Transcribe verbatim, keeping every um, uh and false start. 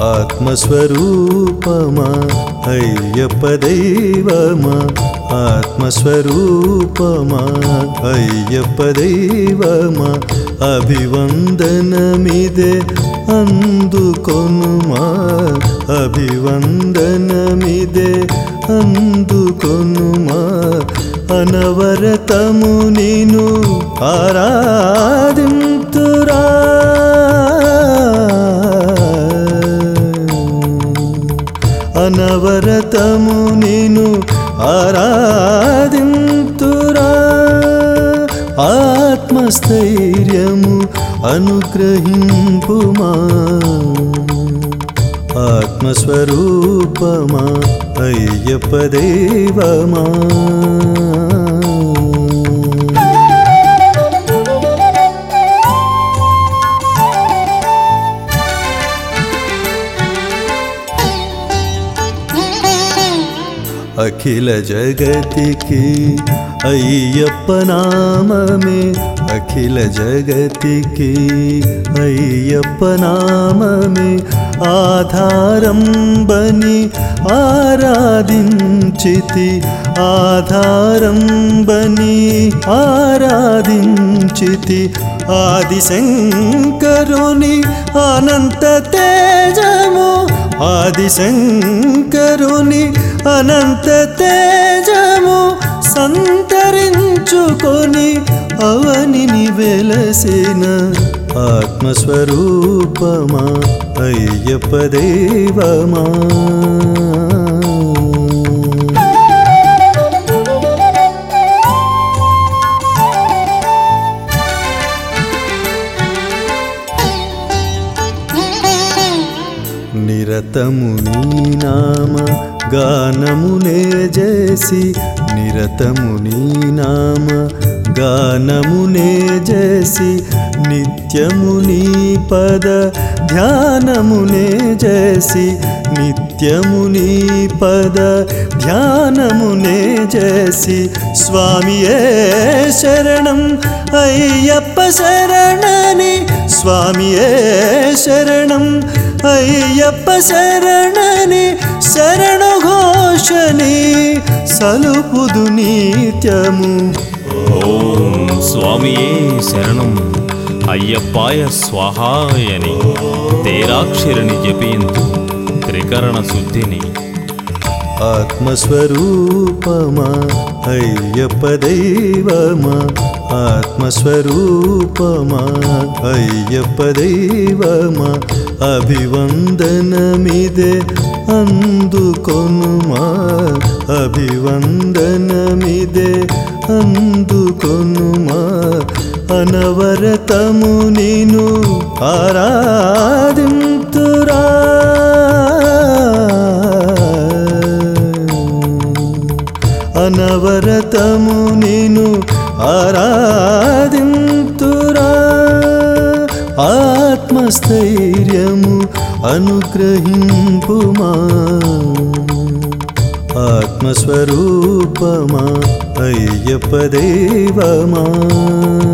ఆత్మస్వరూపమా అయ్యప్ప దైవమా ఆత్మస్వరూపమా అయ్యప్ప దైవమా అభివందనమిదే అందుకొనుమా అభివందనమిదే అందుకొనుమా అనవరతము నిను ఆరాధింతురా అనవరతము నిను ఆరాధింతురా ఆత్మస్థైర్యము అనుగ్రహింపుమా ఆత్మస్వరూపమా అయ్యప్ప దైవమా అఖిల జగతికి అయ్యప్ప నామమే అఖిల జగతికి అయ్యప్ప నామమే ఆధారం బని ఆరాధించితి ఆధారం బని ఆరాధించితి ఆదిశంకరుని అనంత తేజము ఆదిశంకరుని అనంత తేజము సంతరించుకొని అవనిని వెలసిన ఆత్మస్వరూపమా అయ్యప్ప దైవమా నిరతము నీ నామ గానమునే చేసి నిరతము నీ నామ గానమునే చేసి నిత్యము నీ పద ధ్యానమునే చేసి నిత్యము నీ పద ధ్యానమునే చేసి స్వామియే శరణం అయ్యప్ప శరణని స్వామియే శరణం అయ్యప్ప శరణని శరణు ఘోషని సలుపుదు నిత్యము ఓం స్వామియే శరణం అయ్యప్పాయ స్వాహాయని తేరాక్షరిని జపింతు త్రికరణ శుద్ధిని ఆత్మస్వరూపమా అయ్యప్ప దైవమా ఆత్మస్వరూపమా అయ్యప్ప దైవమా అభివందనమిదే అందుకొనుమా అభివందనమిదే అందుకొనుమా అనవరతము నిను ఆరాధింతురా అనవరతము నిను ఆరాధింతురా ఆత్మస్థైర్యము అనుగ్రహింపుమా ఆత్మస్వరూపమా అయ్యప్ప దైవమా